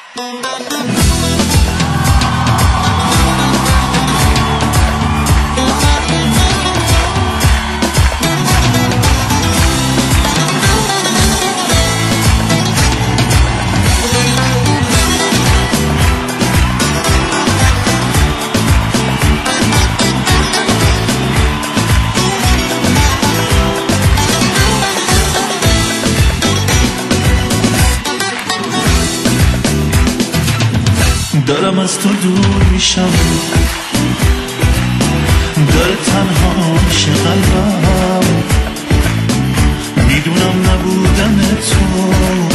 دارم از تو دور میشم، داره تنها میشه قلبم، میدونم نبودن تو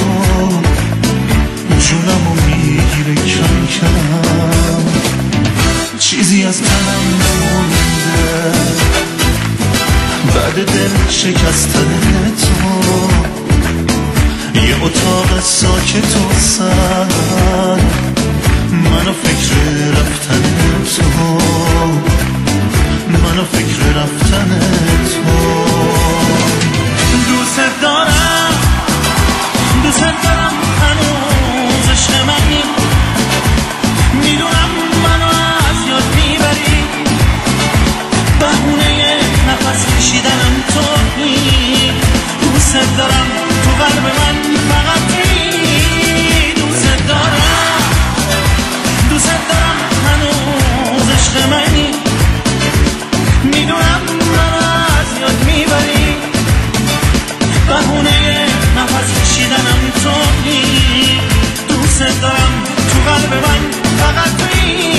جونمو میگیره کم کم، چیزی از تنم نمونده بعد دل شکستن تو، یه اتاق ساکت و سرد منو فکر رفتن تو، منو فکر رفتن تو. دوست دارم هنوز عشق منی، میدونم منو از یاد میبری، بهونه نفس کشیدنم تویی. دوست دارم تو قلب من فقط تویی. دوست دارم هنوز عشق منی، میدونم منو از یاد میبری، بهونه نفس کشیدنم تویی. دوست دارم تو قلب من فقط تویی.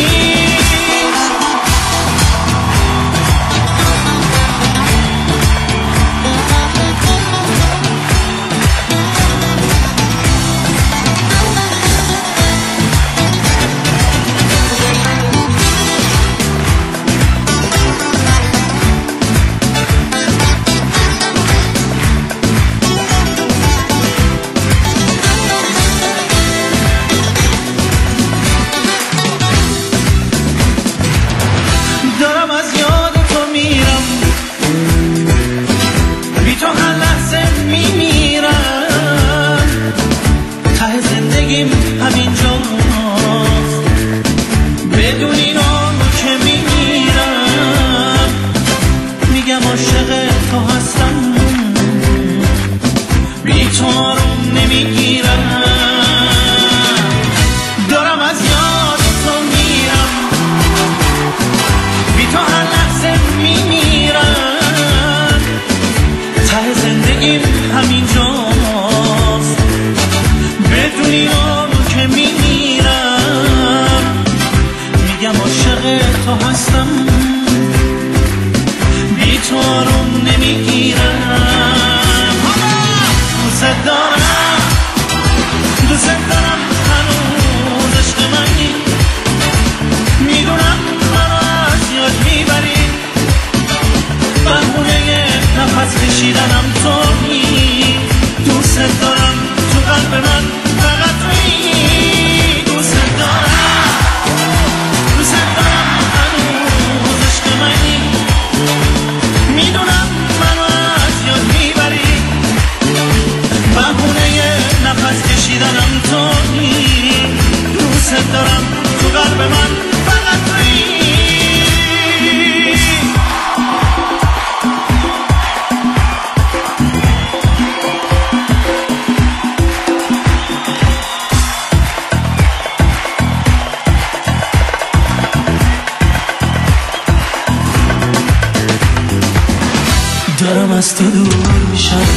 دارم از تو دور میشم،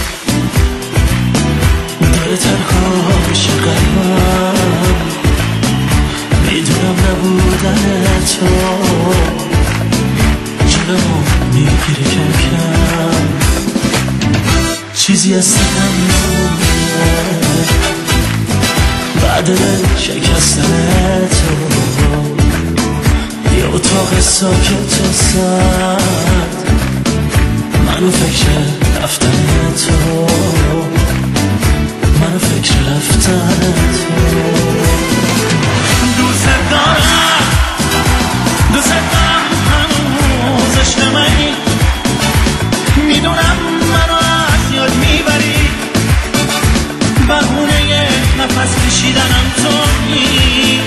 داره تنها میشه قلبم، میدونم نبودن تو جونمو میگیره کم کم، چیزی از تنم نمونده بعد شکستن تو، یه اتاق ساکت و سرد منو فکر رفتن تو، منو فکر رفتن تو. دوست دارم هنوز عشق منی، میدونم منو از یاد میبری، بهونه نفس نوشیدنم تویی